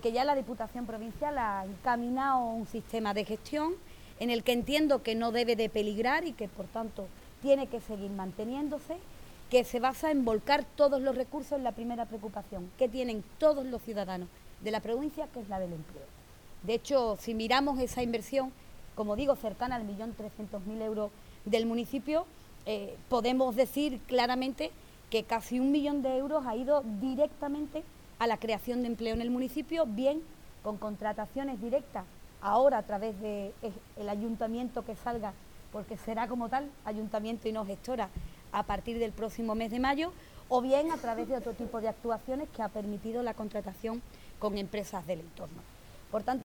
que ya la Diputación Provincial ha encaminado un sistema de gestión en el que entiendo que no debe de peligrar y que, por tanto, tiene que seguir manteniéndose, que se basa en volcar todos los recursos en la primera preocupación que tienen todos los ciudadanos de la provincia, que es la del empleo. De hecho, si miramos esa inversión, como digo, cercana al 1.300.000 euros del municipio, podemos decir claramente que casi 1 millón de euros ha ido directamente a la creación de empleo en el municipio, bien con contrataciones directas, ahora a través del ayuntamiento que salga, porque será como tal, ayuntamiento y no gestora, a partir del próximo mes de mayo, o bien a través de otro tipo de actuaciones que ha permitido la contratación con empresas del entorno. Por tanto,